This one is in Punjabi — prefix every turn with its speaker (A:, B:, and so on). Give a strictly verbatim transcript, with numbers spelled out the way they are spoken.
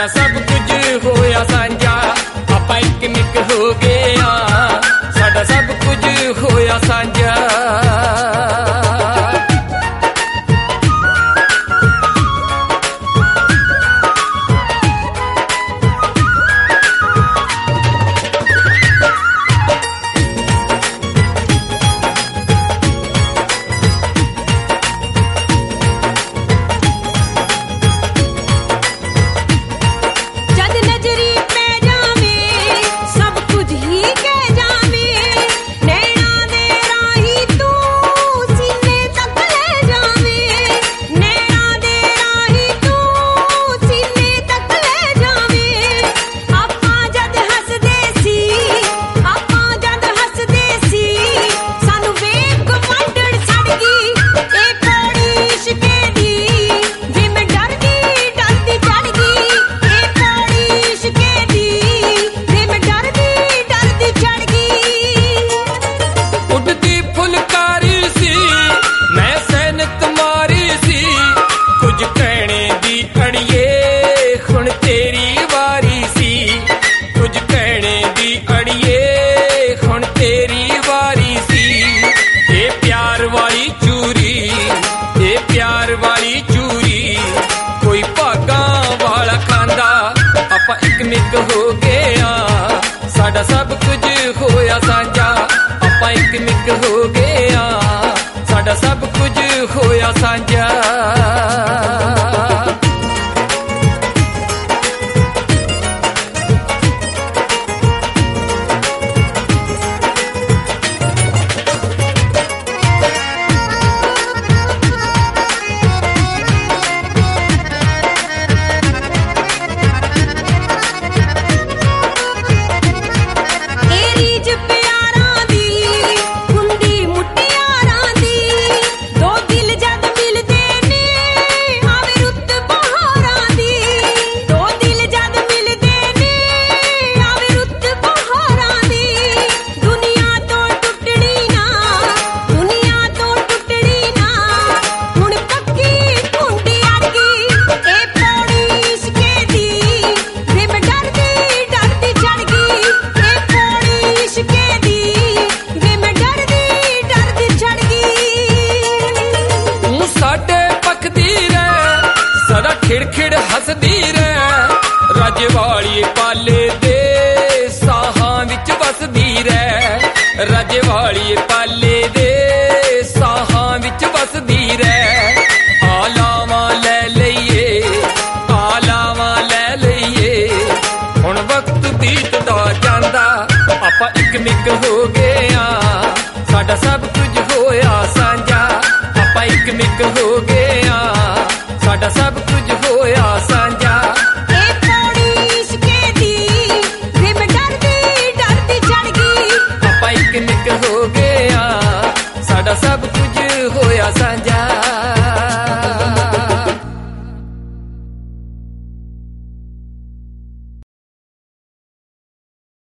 A: ਸਾਡਾ ਸਭ ਕੁਝ ਹੋਇਆ ਸਾਂਝਾ, ਆਪਾਂ ਇੱਕ ਮਿੱਕ ਹੋ ਗਏ ਆ, ਸਾਡਾ ਸਭ ਕੁਝ ਹੋਇਆ ਸਾਂਝਾ। ਹੋ ਗਏ ਆ, ਸਾਡਾ ਸਭ ਕੁਝ ਹੋਇਆ ਸਾਂਝਾ, ਆਪਾਂ ਇੱਕ ਮਿੱਕ ਹੋ ਗਏ ਆ, ਸਾਡਾ ਸਭ ਕੁਝ ਹੋਇਆ ਸਾਂਝਾ। ਖਿੜ ਹੱਸਦੀ ਰਹਿ ਰਾਜੇ ਵਾਲੀਏ ਪਾਲੇ ਦੇ ਸਾਹਾਂ ਵਿੱਚ ਵਸਦੀ ਰਹਿ, ਰਾਜੇ ਵਾਲੀਏ ਪਾਲੇ ਦੇ ਸਾਹਾਂ ਵਿੱਚ ਵਸਦੀ ਰਹਿ। ਆਲਾਵਾਂ ਲੈ ਲਈਏ, ਆਲਾਵਾਂ ਲੈ ਲਈਏ, ਹੁਣ ਵਕਤ ਬੀਤਦਾ ਜਾਂਦਾ, ਆਪਾਂ ਇੱਕ ਮਿੱਕ ਹੋ ਗਏ ਆ, ਸਾਡਾ ਸਭ